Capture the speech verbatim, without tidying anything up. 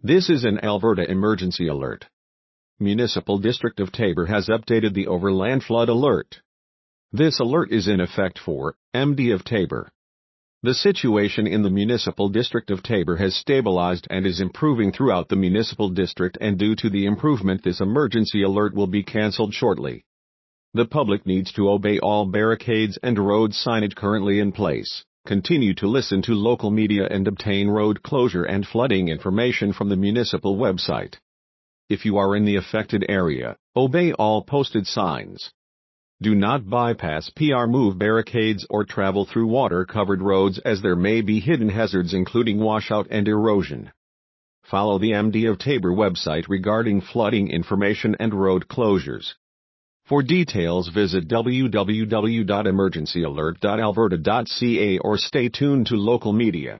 This is an Alberta emergency alert. Municipal District of Taber has updated the Overland Flood Alert. This alert is in effect for M D of Taber. The situation in the Municipal District of Taber has stabilized and is improving throughout the municipal district, and due to the improvement, this emergency alert will be cancelled shortly. The public needs to obey all barricades and road signage currently in place, continue to listen to local media, and obtain road closure and flooding information from the municipal website. If you are in the affected area, obey all posted signs. Do not bypass P R move barricades or travel through water-covered roads, as there may be hidden hazards including washout and erosion. Follow the M D of Taber website regarding flooding information and road closures. For details, visit w w w dot emergency alert dot alberta dot c a or stay tuned to local media.